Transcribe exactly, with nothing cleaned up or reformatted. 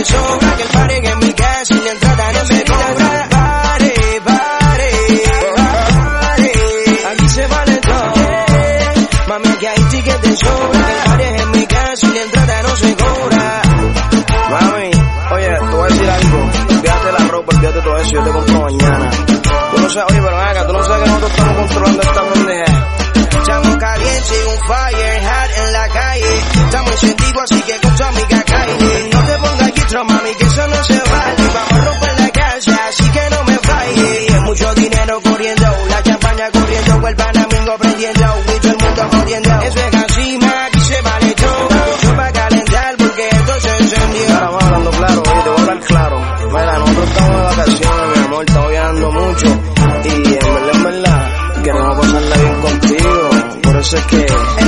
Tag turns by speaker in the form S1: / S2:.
S1: de sobra, que el party en mi casa y la entrada no se cobra. Pare, pare, pare, aquí se vale todo. Mami, aquí hay tickets de sobra, que el party en mi casa y la entrada no se cobra.
S2: Mami, oye, te voy a decir algo. Olvídate la ropa, olvídate todo eso, yo te compro mañana. Yo no sé, oye, pero venga, tú no sabes que nosotros estamos controlando esta pendeja.
S1: Estamos calientes, un fire hot en la calle. Estamos encendidos, así que con tu amiga calle. No te pongas guitro, mami, que eso no se vale. Vamos a romper la casa, así que no me falle. Es mucho dinero corriendo, la champaña corriendo, el panamingo prendiendo, y todo el mundo jodiendo. Eso es así, ma, aquí se vale todo. Yo pa' calentar, porque esto se encendió.
S2: Ahora vamos hablando claro, oye, te voy a hablar claro. Mira, nosotros estamos de vacaciones, mi amor, estamos viajando mucho. Y en verdad, en verdad, queremos pasarla bien contigo. Por eso es que